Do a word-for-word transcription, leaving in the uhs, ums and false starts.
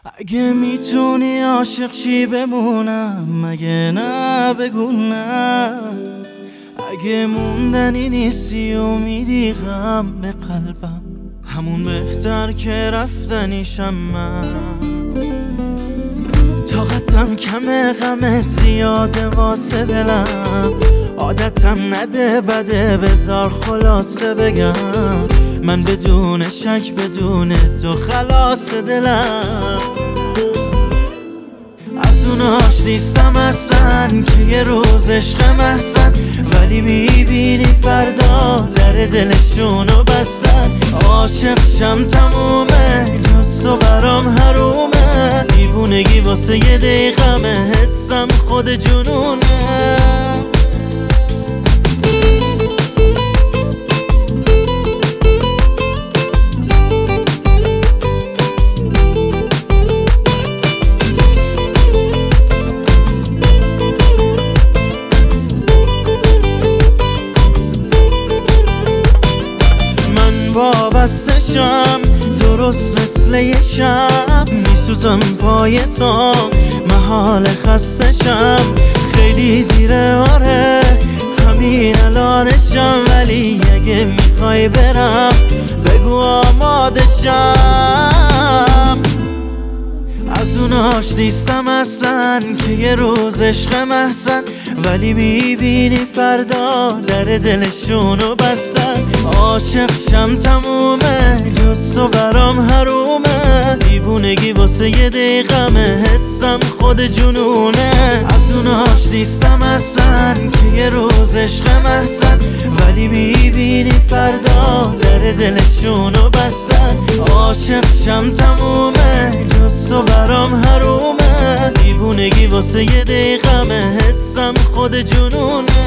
اگه میتونی عاشق چی بمونم، مگه نه بگو نه. اگه موندنی نیستی امیدی غم به قلبم، همون بهتر که رفتنیشم. من طاقتم کمه، غمت زیاده واسه دلم. عادتم نده بده، بذار خلاصه بگم. من بدون شک بدون تو خلاص دلم. از اوناش نیستم اصلا که یه روز عشق محزن، ولی میبینی فردا در دلشونو بستن. عاشق شم تمومه، جز تو برام حرومه. دیوونگی واسه یه دقیقمه، حسم خود جنونه. وابستشم درست مثل یه شب، میسوزم پای تو محال خستشم. خیلی دیره آره، همین الانشم، ولی اگه میخوای برم بگو آمادشم. از اوناش نیستم اصلا که یه روز عشق محزن، ولی میبینی فردا در دلشونو بستن. عاشق شم تمومه، جز تو برام حرومه. دیوونگی واسه یه دقیقمه، حسم خود جنونه. از اوناش نیستم اصلا که یه روز عشق محزن، ولی میبینی فردا در دلشونو بستن. عاشق شم تمومه، جز تو برام حرومه. دیوونگی واسه یه دقیقمه، حسم خود جنونه.